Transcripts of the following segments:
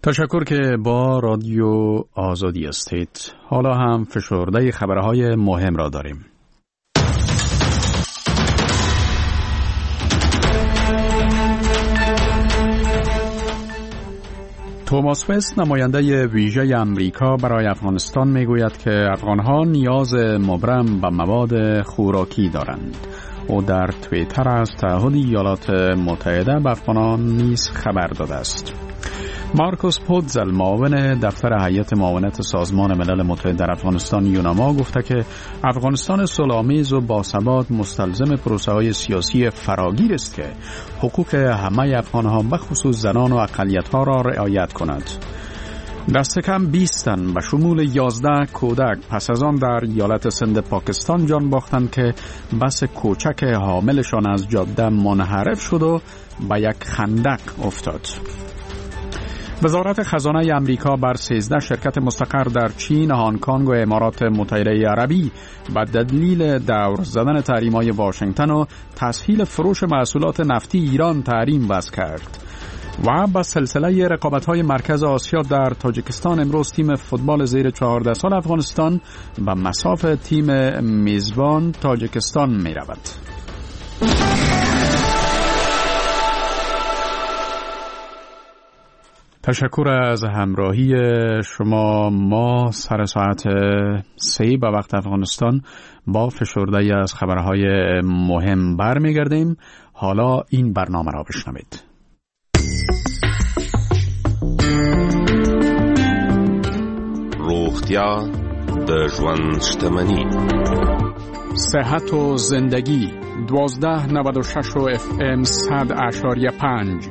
تشکر که با رادیو آزادی هستید. حالا هم فشرده خبرهای مهم را داریم. توماس وست، نماینده ویژه امریکا برای افغانستان، میگوید که افغانها نیاز مبرم به مواد خوراکی دارند. او در توییتر از تعهد ایالات متحده به افغانان نیز خبر داده است. مارکوس پودزل، معاون دفتر هیئت معاونت سازمان ملل متحد در افغانستان یوناما، گفته که افغانستان صلح‌آمیز و باثبات مستلزم پروسه‌های سیاسی فراگیر است که حقوق همه افغان‌ها به خصوص زنان و اقلیت‌ها را رعایت کند. دست کم 20 تن به شمول 11 کودک پس از آن در ایالت سند پاکستان جان باختند که بس کوچک حاملشان از جاده منحرف شد و به یک خندق افتاد. وزارت خزانه امریکا بر 13 شرکت مستقر در چین، هنگ کنگ و امارات متحده عربی به دلیل دور زدن تحریم‌های واشنگتن و تسهیل فروش محصولات نفتی ایران تحریم وضع کرد. و با سلسله رقابت‌های مرکز آسیا در تاجیکستان، امروز تیم فوتبال زیر 14 سال افغانستان به مصاف تیم میزبان تاجیکستان می‌رود. تشکر از همراهی شما. ما سر ساعت 3 به وقت افغانستان با فشرده‌ای از خبرهای مهم برمیگردیم. حالا این برنامه را بشنوید. روغتیا د ژوند شتمني. صحت و زندگی 1296 و FM 100.5.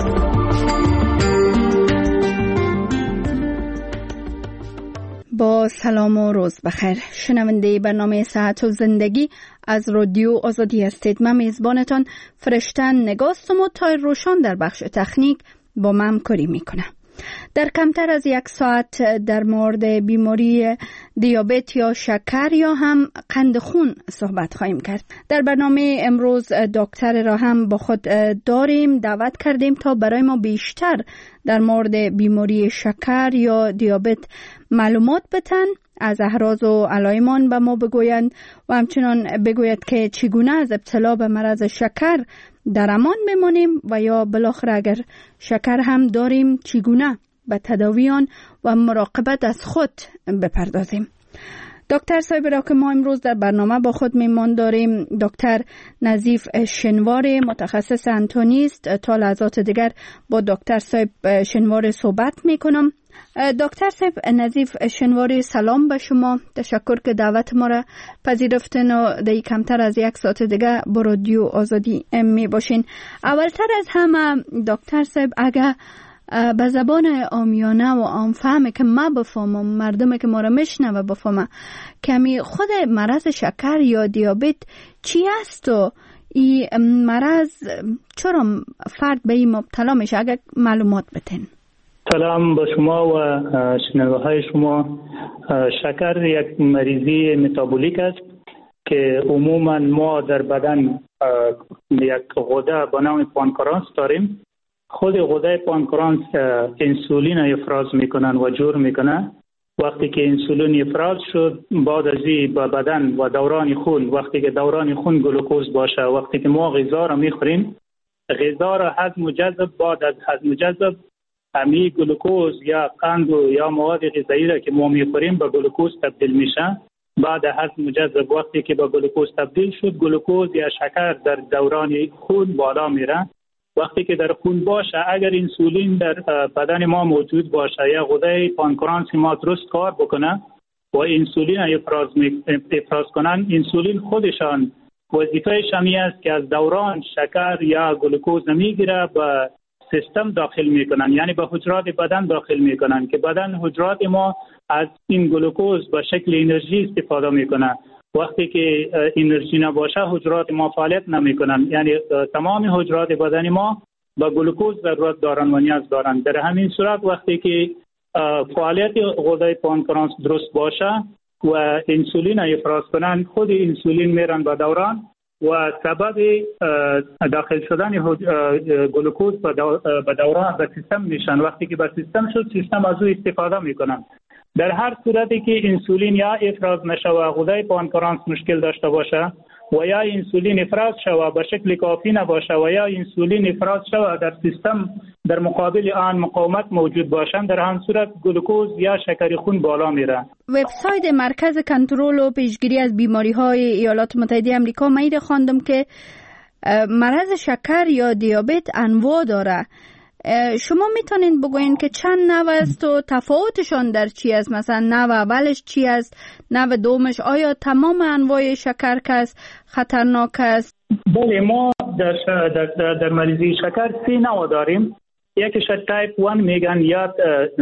با سلام و روز بخیر. شنونده برنامه صحت و زندگی از رادیو آزادی هستید. من میزبانتان فرشته نگاستم و تایر روشان در بخش تکنیک با من همکاری میکنه. در کمتر از 1 ساعت در مورد بیماری دیابت یا شکر یا هم قند خون صحبت خواهیم کرد. در برنامه امروز دکتر را هم با خود داریم. دعوت کردیم تا برای ما بیشتر در مورد بیماری شکر یا دیابت معلومات بتن، از اعراض و علائم به ما بگویند و همچنان بگوید که چگونه از ابتلا به مرض شکر در امان بمانیم و یا بالاخره اگر شکر هم داریم چگونه به تداوی آن و مراقبت از خود بپردازیم. دکتر صاحب را که ما امروز در برنامه با خود میمان داریم، دکتر نظیف شنواری، متخصص اناتومیست. تا لحظات دیگر با دکتر صاحب شنواری صحبت میکنم. دکتر صاحب نظیف شنواری، سلام به شما. تشکر که دعوت ما را پذیرفتین و در کمتر از 1 ساعت دیگه با رادیو آزادی می باشین. اولتر از همه دکتر صاحب اگه به زبان عامیانه و عامفهمه که ما بفهمم، مردم که ما را میشنوه بفهمه، کمی خود مرض شکر یا دیابت چی است و این مرض چرا فرد به این مبتلا میشه، اگه معلومات بتین. سلام به شما و شنونده شما. شکر یک مریضی متابولیک است که عموما ما در بدن یک غده به نام پانکراس داریم. خود غده پانکراس انسولین افراز میکنن و جور میکنن. وقتی که انسولین افراز شد، بعد از این به بدن و دوران خون، وقتی که دوران خون گلوکوز باشه، وقتی که ما غذا را میخوریم، غذا را هضم و جذب، بعد از هضم و جذب امی گلوکوز یا قند یا مواد غذایی را که ما میخوریم به گلوکوز تبدیل میشه. بعد هضم و جذب وقتی که به گلوکوز تبدیل شد، گلوکوز یا شکر در دوران خون بالا میره. وقتی که در خون باشه، اگر انسولین در بدن ما موجود باشه یا غده پانکراس ما درست کار بکنه و انسولین افراز کنن، انسولین خودشان وظیفه شمی است که از دوران شکر یا گلوکوز نمیگیره، به سیستم داخل میکنن، یعنی به حجرات بدن داخل میکنن که بدن حجرات ما از این گلوکوز به شکل انرژی استفاده میکنه. وقتی که انرژی نباشه حجرات ما فعالیت نمیکنن، یعنی تمام حجرات بدن ما به گلوکوز ضرورت دارن و نیاز دارن. در همین صورت وقتی که فعالیت غده پانکراس درست باشه و انسولین افراز کنن، خود انسولین میرن به دوران و سبب داخل شدن گلوکوز به دوران به سیستم میشن. وقتی که به سیستم شد، سیستم از او استفاده میکنن. در هر صورتی که انسولین یا افراز نشوه، غده پانکرانس مشکل داشته باشه و یا انسولین افراز شوه به شکل کافی نباشه و یا انسولین افراز شوه در سیستم در مقابل آن مقاومت موجود باشند، در همین صورت گلوکوز یا شکر خون بالا میره. وبسایت مرکز کنترل و پیشگیری از بیماری‌های ایالات متحده آمریکا من خواندم که مرض شکر یا دیابت انواع داره. شما میتونین بگوین که چند نوع است و تفاوتشان در چی است؟ مثلا نوع اولش چی است، نوع دومش؟ آیا تمام انواع شکر که است خطرناک است؟ بله، ما در مریضی شکر 3 نوع داریم. یکیش تایپ 1 میگن یا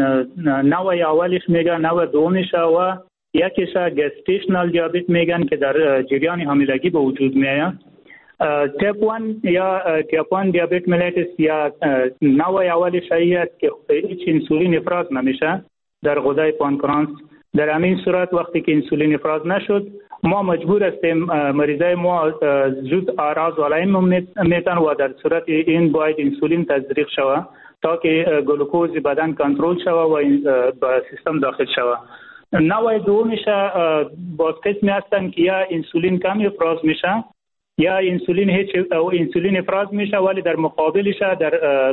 نوع اولش میگن، نوع دومش و یکیش گستیشنال دیابت میگن که در جریان حاملگی به وجود میاد. تایپ 1 یا تایپ 1 دیابت ملیتس یا نوع اولش است که هیچ انسولین افراز نمیشه در غده پانکرانس. در همین صورت وقتی که انسولین افراز نشد، ما مجبور هستیم مریضای ما زود اعراض و علائم میتن و در صورت این باید انسولین تزریق شود تا که گلوکوز بدن کنترل شود و به سیستم داخل شود. نوع دومش باز قسمی هستن که یا انسولین کم افراز میشه یا انسولین افراز میشه ولی در مقابلش در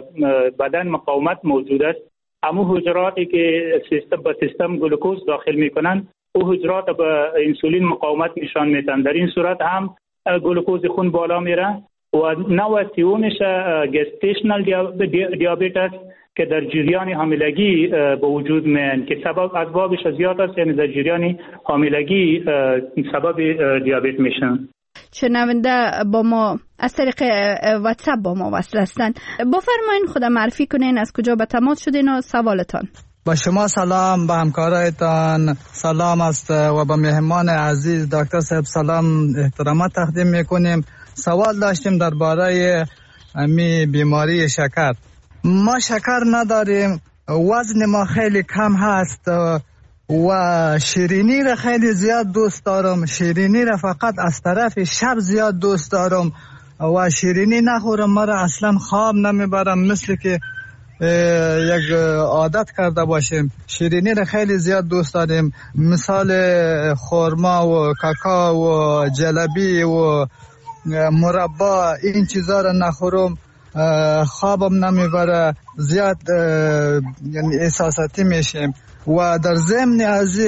بدن مقاومت موجود است. همون حجراتی که به سیستم گلوکوز داخل میکنن، او حجرات به انسولین مقاومت نشان میدن. در این صورت هم گلوکوز خون بالا میره. و نوع سومش گستیشنال دیابت است که در جریان حاملگی به وجود میاد که اسبابش زیاد است، یعنی در جریان حاملگی سبب دیابت میشن. شنونده با ما از طریق واتساپ با ما وصل هستند. بفرمایید خودم معرفی کنین، از کجا به تماس شدین و سوالتان. با شما سلام، به همکارایتان سلام است و به مهمان عزیز دکتر صاحب سلام احترامات تقدیم میکنیم. سوال داشتیم درباره بیماری شکر. ما شکر نداریم، وزن ما خیلی کم هست و شیرینی را خیلی زیاد دوست دارم. شیرینی را فقط از طرف شب زیاد دوست دارم و شیرینی نخورم مرا اصلا خواب نمیبرم، مثل که یک عادت کرده باشیم. شیرینی را خیلی زیاد دوست داریم، مثال خورما و کاکائو و جلبی و مربا، این چیزا را نخورم خوابم نمیبره، زیاد یعنی احساساتی میشیم. و در ضمن از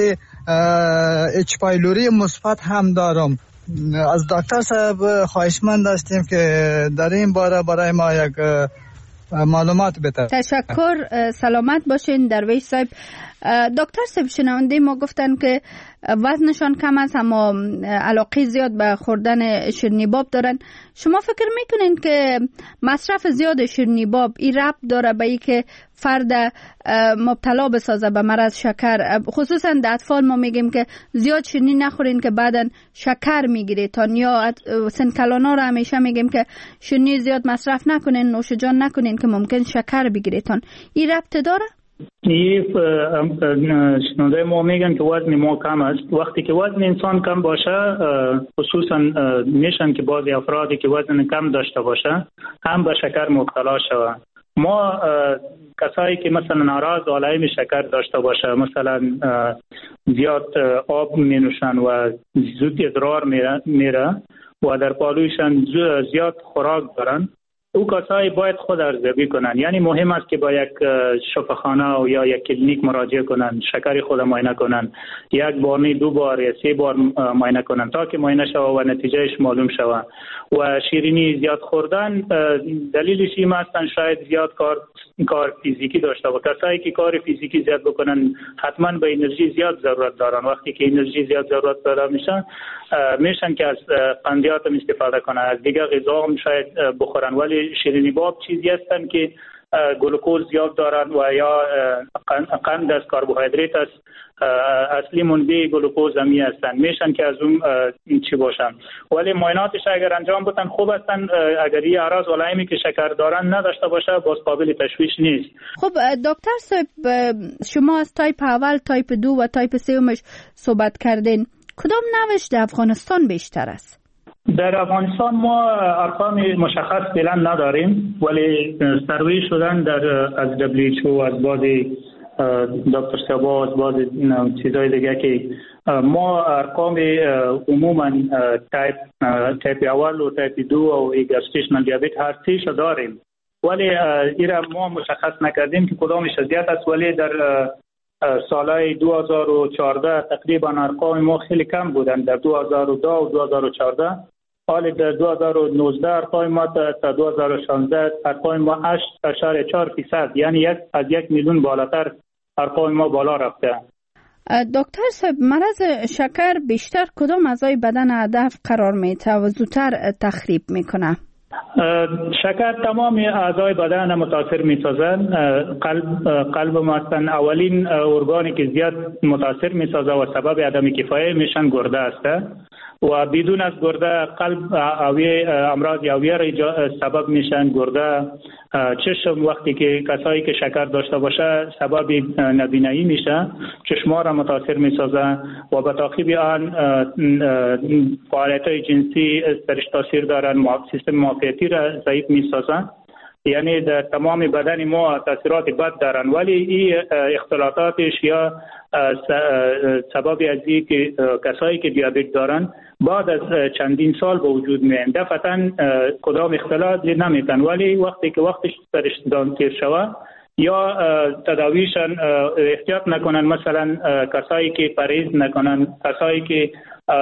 اچ پایلوری مثبت هم دارم. از دکتر صاحب خواهشمند داشتیم که در این باره برای ما یک معلومات بده. تشکر، سلامت باشین درویش صاحب. دکتر صاحب شنونده ما گفتن که وزنشان کم است اما علاقه زیاد به خوردن شیرینی باب دارن. شما فکر میکنین که مصرف زیاد شیرینی باب این ربط داره به اینکه فرد مبتلا بسازه به مرض شکر؟ خصوصا در اطفال ما میگیم که زیاد شیرینی نخورین که بعداً شکر میگیریتان، یا سنکلانا رو همیشه میگیم که شیرینی زیاد مصرف نکنین، نوش جان نکنین که ممکن شکر بگیریتان. این ربط داره؟ شنونده ما میگن که وزن ما کم است. وقتی که وزن انسان کم باشه، خصوصا میشن که بعضی افرادی که وزن کم داشته باشه هم به شکر مبتلا شوه. ما کسایی که مثلا اعراض و علائم شکر داشته باشه، مثلا زیاد آب می نوشن و زود ادرار میره و در پالویشان زیاد خوراک دارن، او کسایی باید خود ارزیابی کنن. یعنی مهم است که با یک شفاخانه و یا یک کلینیک مراجعه کنن، شکر خود معاینه کنن، یک بار نه 2 بار یا 3 بار معاینه کنن تا که معاینه شوه و نتیجهش معلوم شوه. و شیرینی زیاد خوردن دلیلش این هستن شاید زیاد کار فیزیکی داشته و کسایی که کار فیزیکی زیاد بکنن حتما به انرژی زیاد ضرورت دارن. وقتی که انرژی زیاد ضرورت پیدا میشن که از قندیات هم استفاده کنن، از دیگه غذا هم شاید بخورن. ولی شیرینی باب چیزی هستن که گلوکوز زیاد دارن و یا قند از کربوهیدرات است، اصلی منبع گلوکوز همی هستن، میشن که از اون چی باشن. ولی معایناتش اگر انجام بتن خوب هستن. اگر این اعراض و علائمی که شکر دارن نداشته باشه باز قابل تشویش نیست. خب دکتر صاحب، شما از تایپ اول، تایپ 2 و تایپ 3 صحبت کردین. کدام نوش در افغانستان بیشتر است؟ در افغانستان ما ارقام مشخص فعلا نداریم، ولی سروی شدن از WHO، از بعض دکتر سبا، از بعض چیزهای دیگه که ما ارقام عموما تایپ اول و تایپ 2 و گستیشنال دیابت هر سیش داریم، ولی ایرا ما مشخص نکردیم که کدامش زیاد است. ولی در سالهای 2014 تقریبا ارقام ما خیلی کم بودن، در 2010 و 2014. حال در 2019 ارقام ما تا 2016 ارقام ما 8.4%، یعنی از 1 میلیون بالاتر ارقام ما بالا رفته. دکتر صاحب، مرض شکر بیشتر کدام اعضای بدن هدف قرار میته و زودتر تخریب میکنه؟ شکر تمام اعضای بدن متاثر میسازن. قلب مثلا اولین ارگانی که زیاد متاثر میسازه و سبب عدم کفایت میشن گرده است و بدون از گرده قلب امراض اویه را سبب میشن. گرده، چشم وقتی که کسایی که شکر داشته باشه سبب نابینایی میشه، چشما را متاثر میسازه و به تعقیب آن فعالیت‌های جنسی درش تاثیر دارن، سیستم معافیتی را ضعیف میسازن. یعنی در تمام بدن ما تاثیرات بد دارن، ولی این اختلاطاتش یا سبب از این که کسایی که دیابت دارن بعد از چندین سال به وجود میان. دفعتاً کدام اختلاط نمیتن، ولی وقتی که وقتش درش دانتیر شوه یا تداویشان احتیاط نکنن، مثلا کسایی که پرهیز نکنن، کسایی که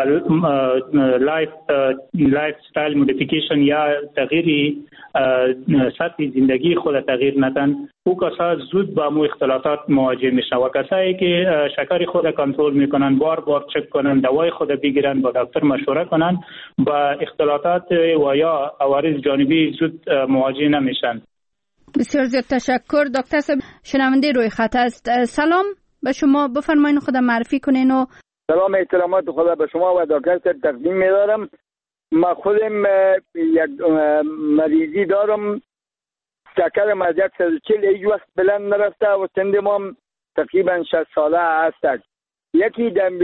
لایف استایل مودیفیکیشن یا تغییری سطح زندگی خود تغییر ندن، او کسا زود با مو اختلاطات مواجه میشن. و کسایی که شکر خود کنترل میکنن بار بار چک کنن، دوای خود بگیرن، با دکتر مشوره کنن، با اختلاطات و یا عوارض جانبی زود مواجه نمیشن. بسیار زیاد تشکر دکتر صاحب. شنونده روی خط است. سلام به شما، بفرمایید خود معرفی کنین. و سلام، احترامات خدا به شما و دکتر صاحب تقدیم می‌دارم. ما خودم یک مریضی دارم، شکرم از 140 هیچ وقت بلند نرفته و سنم هم تقریبا 60 ساله هست. یکی دم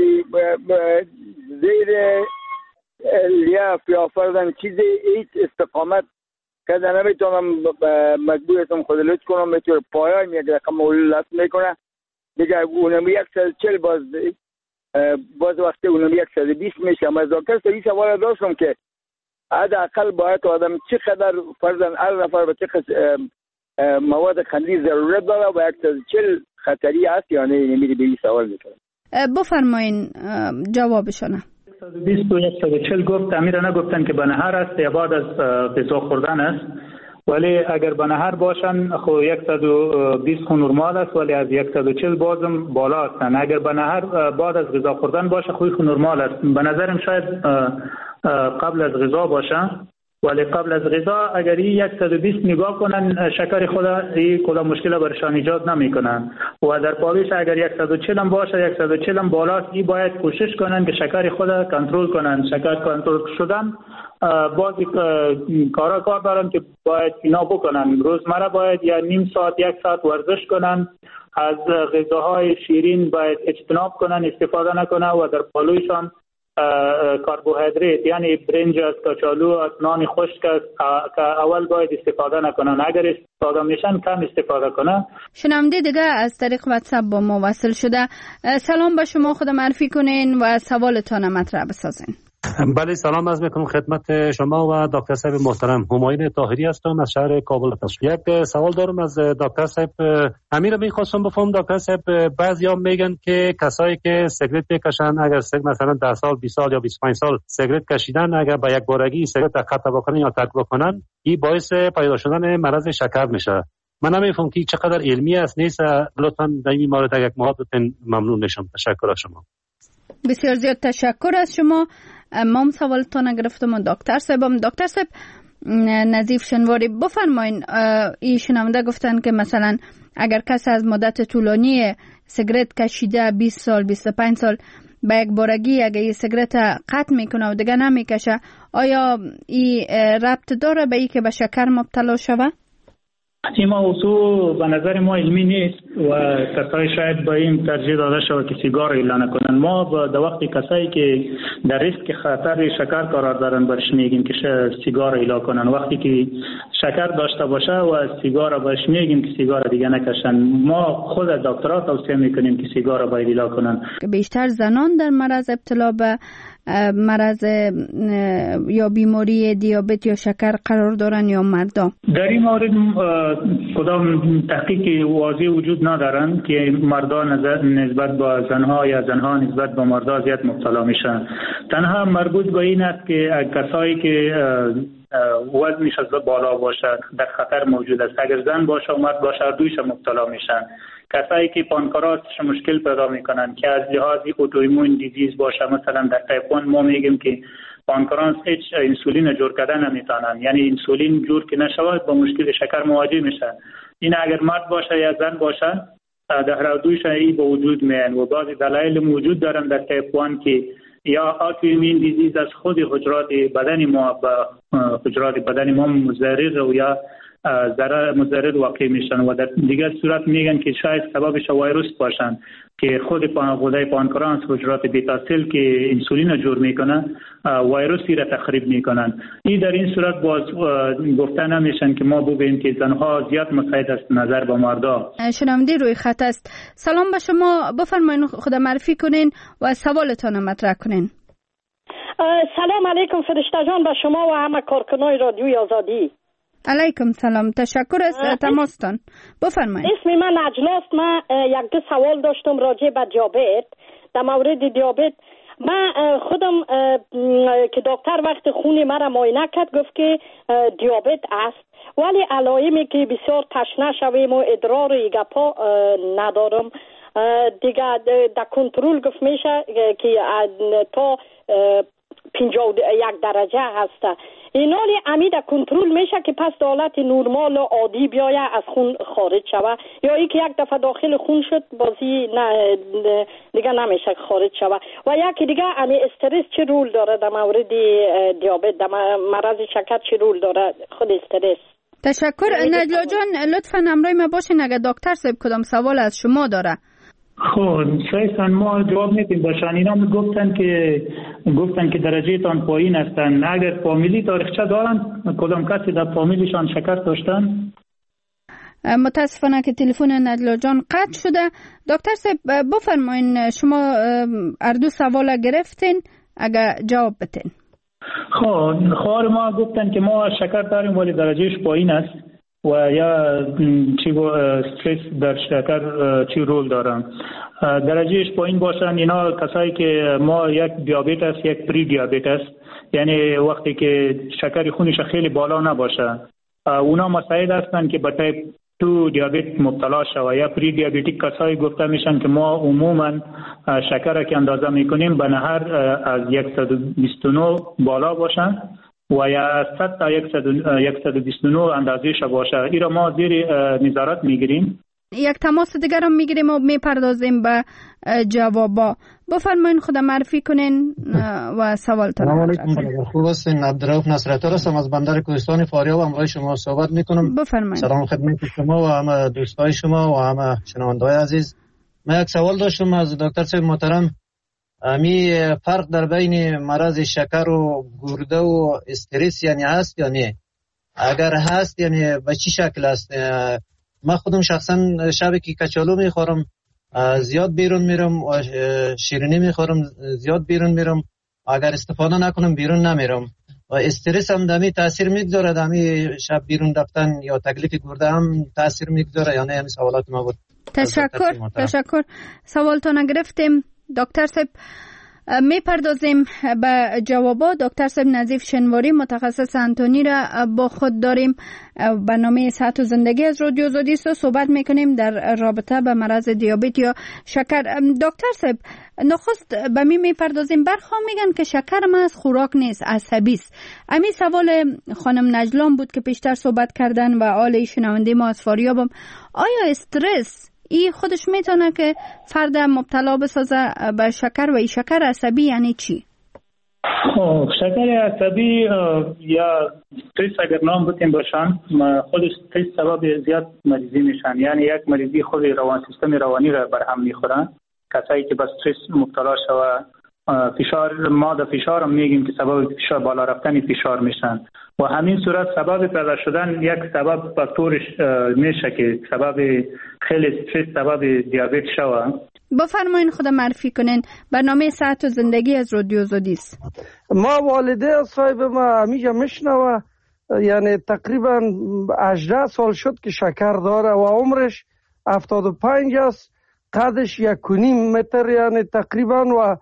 زیر لیاف یا فردن چیزی هیچ استقامت که نمیتونم، مجبورتم خود لط کنم، میتونه پایایم یک رقم لط میکنه دیگه. اونم 140 باز وقتی اونم 120 میشه. از دکتر صاحب سوال داشتم که حداقل باید آدم چقدر فرضاً هر نفر به چقدر مواد خنثی ضرورت داره و 140 خطری است یا نه؟ نمیری به این سوال میکنم. بفرمایین جوابشونه. 120 و 140 گفت، امیر نگفتن که به نهر است یا بعد از غذا خوردن است، ولی اگر به نهر باشن خو 120 خو نرمال است، ولی از 140 بازم بالا هستن. اگر به نهر بعد از غذا خوردن باشه خو نرمال است. به نظرم شاید قبل از غذا باشه، ولی قبل از غذا اگر 120 نگاه کنن شکر خود این کلا مشکل برشان ایجاد نمیکنن. و در پالیش اگر 140 هم باشه 140 هم بالاست، این باید کوشش کنن که شکر خود کنترل کنن. شکر کنترل شدن بعضی کار دارن که باید اینا بکنن. روزمره باید یا نیم ساعت 1 ساعت ورزش کنن، از غذاهای شیرین باید اجتناب کنن، استفاده نکنن و در پالویشان کربوهیدرات یعنی برنج است، کچالو است، نان خشک است که اول باید استفاده نکنن. اگر استفاده میشن کم استفاده کنن. شنونده دیگه از طریق واتساپ با ما وصل شده. سلام به شما، خود معرفی کنین و سوالتان مطرح بسازین. بله، سلام عرض میکنم خدمت شما و دکتر صاحب محترم. همایون طاهری هستم از شهر کابل هستم. یک سوال دارم از دکتر صاحب. امیر میخواستم بفهم دکتر صاحب، بعضیا میگن که کسایی که سیگرت بکشن، اگر مثلا 10 سال 20 سال یا 25 سال سیگرت کشیدن، اگر با یک بارگی سیگرت قطع بکنن یا ترک بکنن، این باعث پیدا شدن مرض شکر میشه. من نمیفهم که چقدر علمی است نیست. لطفا در این مورد یک محبت ممنون میشم. تشکر از شما. بسیار زیاد تشکر از شما. ما سوالتون گرفتم دکتر صاحب. دکتر صاحب نظیف شنواری، بفرمایین. این شنونده گفتن که مثلا اگر کس از مدت طولانی سیگرت کشیده 20 سال 25 سال به یک بارگی اگه این سیگرت قطع میکنه و دیگه نمیکشه، آیا این ربط داره به این که به شکر مبتلا شوه؟ این موضوع به نظر ما علمی نیست و کسایی شاید با این ترجیح داده شود که سیگار اعلان کنند. ما در وقتی کسایی که در ریسک خطر شکر قرار دارند برش میگیم که سیگار اعلان کنند. وقتی که شکر داشته باشه و سیگار برش میگیم که سیگار دیگه نکشن. ما خود دکترها توصیه میکنیم که سیگار باید اعلان کنند. بیشتر زنان در معرض ابتلا به مرض یا بیماری دیابت یا شکر قرار دارن یا مردا؟ در این مورد کدام تحقیق واضح وجود ندارند که مردا نسبت به زنها یا زنها نسبت به مردا زیاد مبتلا میشن. تنها مربوط به این است که کسایی که وزنش از بالا باشد در خطر موجود است. اگر زن باشه و مرد باشه دویش مبتلا میشن. کسایی که پانکراس مشکل پیدا میکنن که از لحاظ اوتوایمون دیزیز باشه، مثلا در تایپ 1 ما میگیم که پانکراس هیچ انسولین جور کردن نمیتونن، یعنی انسولین جور که نشود با مشکل شکر مواجه میشن. این اگر مرد باشه یا زن باشه در هر دویش این به وجود میان و بعضی دلایل موجود دارن در تایپ 1 که یا اتوایمون دیزیز از خود حجرات بدن ما حجرات بدن ما مضر و یا مضر واقع میشن و در دیگر صورت میگن که شاید سببش ویروس باشن که خود غده پانکراس حجرات بیتا سل که انسولین جور میکنه ویروسی را تخریب میکنن. این در این صورت باز گفته نمیشن که ما بگیم که زنها زیاد مساعد است نظر به مردا. شنونده روی خط است. سلام به شما، بفرمایید خود معرفی کنین و سوالتان مطرح کنین. سلام علیکم فرشته جان به شما و همه کارکنان رادیوی آزادی. علیکم سلام، تشکر از تماستان. بفرمایید. اسم من نجلاست. من یک دو سوال داشتم راجع به دیابت. در مورد دیابت من خودم که دکتر وقت خون مرا معاینه کرد گفت که دیابت است، ولی علائمی که بسیار تشنه شویم و ادرار و گپا ندارم دیگه. در کنترل گفت میشه که تا 51 درجه هسته. اینالی امی در کنترل میشه که پس در حالت نورمال و عادی بیایه از خون خارج شوه، یا ای که یک دفعه داخل خون شد بازی نه دیگه نمیشه خارج شوه. و یکی دیگه امی استرس چه رول داره در مورد دیابت، در مرض شکر چه رول داره خود استرس؟ تشکر. نجلا جان لطفا همراه ما باشین اگر دکتر صاحب کدام سوال از شما داره. خب شایستان ما جواب میتیم باشن. اینا گفتن که درجه تان پایین هستن. اگر فامیلی تاریخچه دارن کدام کسی در فامیلیشان شکر داشتن؟ متاسفانه که تلفن نجلا جان قطع شده. دکتر صاحب بفرمایین شما اردو سوال گرفتین اگر جواب بتین. خب خواهر ما گفتن که ما شکر داریم ولی درجهش پایین است و یا استرس در شکر چی رول دارن. درجهش پایین باشن اینا کسایی که ما یک دیابت است یک پری دیابت است، یعنی وقتی که شکر خونش خیلی بالا نباشه اونا مساعد هستن که به تایپ 2 دیابت مبتلا شوه. یا پری دیابتیک کسایی گفته میشن که ما عموما شکر که اندازه میکنیم به نهر از 129 بالا باشن و یا 100 تا 129 اندازه شه باشه. این را ما زیر نظارت میگیریم. یک تماس دیگر هم میگیریم و میپردازیم به جوابا. بفرمایین خود معرفی کنین و سوالتان. سلام علیکم. خوب هستین؟ عبدالرؤوف نصرت‌ها هستم از بندر کوهستان فاریاب همراه شما صحبت میکنم. بفرمایید. سلام خدمت شما و همه دوستای شما و همه شنونده‌های عزیز. من یک سوال داشتم از دکتر صاحب محترم. امی فرق در بین مرض شکر و گرده و استرس یعنی هست یا نه؟ اگر هست یعنی به چی شکل است؟ من خودم شخصا شبی که کچالو میخورم زیاد بیرون میرم و شیرینی میخورم زیاد بیرون میرم، اگر استفاده نکنم بیرون نمیرم و استرس هم دمی تاثیر میگذاره. دمی شب بیرون رفتن یا تکلیف گرده هم تاثیر میگذاره یا نه؟ همین سوالات ما بود. تشکر. سوالتان گرفتیم. دکتر صاحب میپردازیم به جوابا. دکتر صاحب نظیف شنواری متخصص انتونی را با خود داریم. برنامه صحت و زندگی از رادیو آزادی است. صحبت میکنیم در رابطه به مرض دیابت یا شکر. دکتر صاحب نخست به میپردازیم. برخواه میگن که شکر ما از خوراک نیست، عصبی است. امی سوال خانم نجلان بود که پیشتر صحبت کردن و آل شنونده ما از فاریابم. آیا استرس ای خودش میتونه که فرد مبتلا بسازه به شکر و ای شکر عصبی یعنی چی؟ شکر عصبی یا استرس اگر نام بتیم باشن، خود استرس سبب زیاد مریضی میشن. یعنی یک مریضی خود سیستم روانی را برهم میخورن. کسایی که به استرس مبتلا شوه، فشار، ما در فشار هم میگیم که سبب فشار بالا رفتن فشار میشن و همین صورت سبب پیدا شدن یک سبب فاکتورش میشه که سبب خیلی استرس سبب دیابت شوه. بفرمایین خود معرفی کنین. برنامه صحت و زندگی از رادیو آزادیست. ما والده صاحب ما همیشه میشنوه، یعنی تقریبا 18 سال شد که شکر داره و عمرش 75 است، قدش 1.5 متر یعنی تقریبا و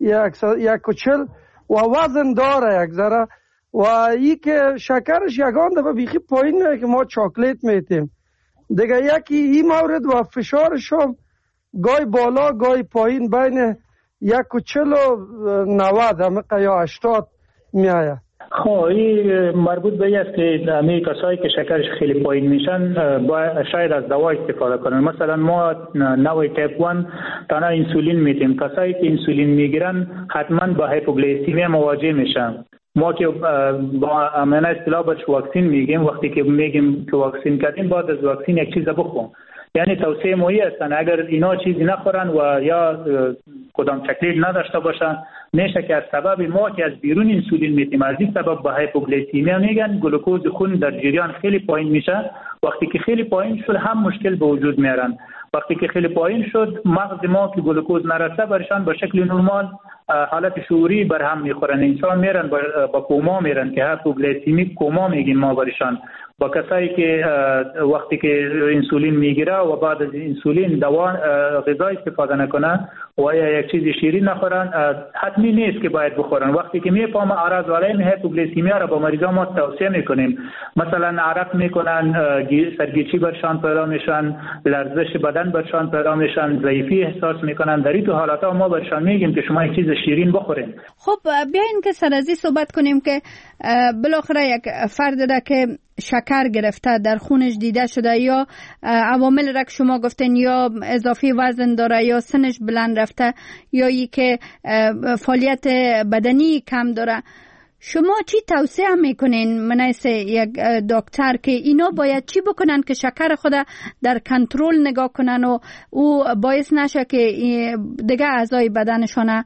1.40 و وزن داره یک ذره و ای که شکرش یگان دفعه بیخی پایین میره که ما چاکلیت میتیم دیگه. یکی این مورد و فشارش هم گای بالا گای پایین بین 1.40 و 90 یا 80 میآید. خب این مربوط به است که همه کسایی که شکرش خیلی پایین میشن شاید از دوا استفاده کنن. مثلا ما نوع تایپ 1 تنها انسولین میتیم. کسایی که انسولین میگیرن حتما با هایپوگلیسیمی مواجه میشن. ما که با امانه اصطلاح بهش واکسین میگیم، وقتی که میگیم که واکسین کردیم بعد از واکسین یک چیز بخورن. یعنی توصیه مایی هستن اگر اینا چیزی نخورن و یا کدام چاکلیت نداشته باشن، میشه که از سبب ما که از بیرون انسولین میتیم از این سبب با هایپوگلیسیمی میگن گلوکوز خون در جریان خیلی پایین میشه. وقتی که خیلی پایین شد هم مشکل به وجود میارن. وقتی که خیلی پایین شد مغز ما که گلوکوز نرسه برشان به شکل نرمال حالت شعوری برهم میخورن. انسان میرن با کوما میرن که هایپوگلیسیمی کوما میگیم ما برشان. با کسایی که وقتی که انسولین میگیره و بعد از انسولین دوا غذا استفاده نکنه و یا یک چیز شیرین نخورن، حتمی نیست که باید بخورن. وقتی که میفهمه اعراض علائم هایپوگلیسیمی را با مریضا ما توصیه میکنیم. مثلا عرق میکنن، سرگیچی برشان پیدا میشن، لرزش بدن برشان پیدا میشن، ضعیفی احساس میکنن. در این تو حالات ما برشان میگیم که شما یک چیز شیرین بخورین. خب بیاین که سر از این صحبت کنیم که بالاخره یک فرد را که شکر گرفته در خونش دیده شده یا عوامل را که شما گفتین یا اضافی وزن داره یا سنش بلند رفته یا ای که فعالیت بدنی کم داره، شما چی توصیه میکنین منیس یک دکتر که اینا باید چی بکنن که شکر خود در کنترل نگاه کنن و او باعث نشه که دیگه اعضای بدنشان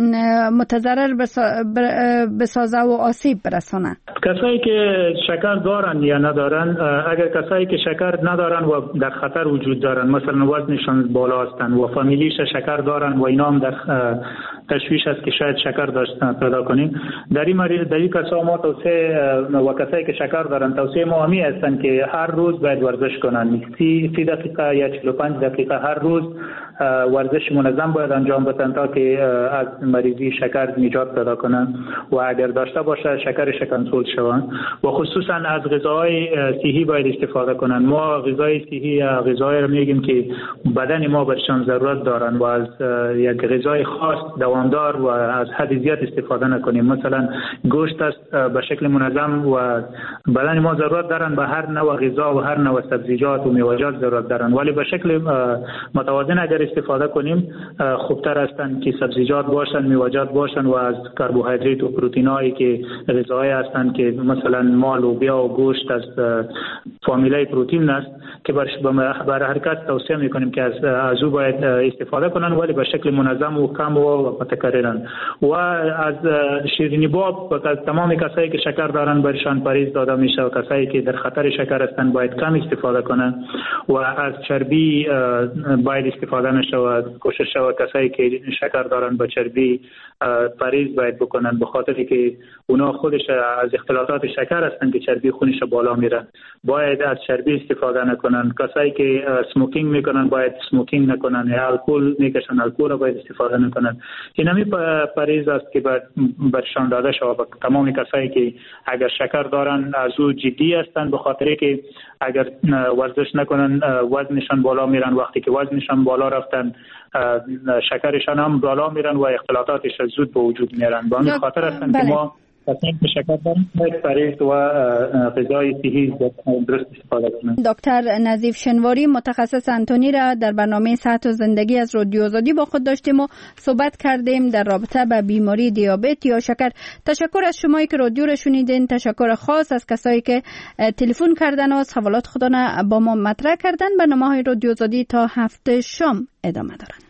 متضرر بسازه و آسیب برسانه؟ کسایی که شکر دارن یا ندارن، اگر کسایی که شکر ندارن و در خطر وجود دارن، مثلا وزنشان بالا هستن و فامیلیش شکر دارن و اینا هم در تشویش است که شاید شکر داشتن پیدا کنیم، در این کسا ما توصیه و کسایی که شکر دارن توصیه ما همی هستن که هر روز باید ورزش کنن. 30 دقیقه یا 45 دقیقه هر روز ورزش منظم باید انجام بدن تا که از مریضی شکر نجات پیدا کنن و اگر داشته باشه شکرش کنترل شود. و خصوصا از غذاهای صحی باید استفاده کنن. ما غذای صحی غذایی رو میگیم که بدن ما برشان ضرورت دارن و از یک غذای خاص دوامدار و از حد زیاد استفاده نکنیم. مثلا گوشت است به شکل منظم و بدن ما ضرورت دارن به هر نوع غذا و هر نوع سبزیجات و میوه‌جات ضرورت دارن، ولی به شکل متوازن اگر استفاده کنیم خوبتر هستن که سبزیجات باشن، میوه‌جات باشن و از کربوهیدرات و پروتئینایی که غذایی هستن که مثلا ما لوبیا و گوشت از فامیلای پروتئین است که برای هر کس توصیه میکنیم که از او باید استفاده کنن، ولی به شکل منظم و کم و متکررن. و از شیرینی باب و از تمام کسایی که شکر دارن برشان پرهیز داده میشه و کسایی که در خطر شکر هستن باید کم استفاده کنن و از چربی باید استفاده نشه و کوشش شود کسایی که شکر دارن با چربی پرهیز باید بکنن، به خاطری که اونا خودش از اختلالات شکر هستن که چربی خونش بالا میره. باید از چربی استفاده نکنن. کسایی که سموکینگ میکنن باید سموکینگ نکنن، یا الکل میکشن الکل را باید استفاده نکنن. این همی پرهیز است که برشان داده شود به تمام کسایی که اگر شکر دارن از او جدی هستن، به خاطری که اگر ورزش نکنن وزنشان بالا میرن. وقتی که وزنشان بالا رفتن شکرشان هم بالا میرن و اختلالاتش زود به وجود میارن. به همین خاطر هستن که ما کسانی که شکر دارند باید پرهیز و غذای صحی درست استفاده کنند. دکتر نظیف شنواری متخصص انتونی را در برنامه صحت و زندگی از رادیو آزادی با خود داشتیم و صحبت کردیم در رابطه با بیماری دیابت یا شکر. تشکر از شمایی که رادیو را شنیدین. تشکر خاص از کسایی که تلفن کردن و سوالات خودنا با ما مطرح کردن. برنامه‌های رادیو آزادی تا هفته شام ادامه دارند.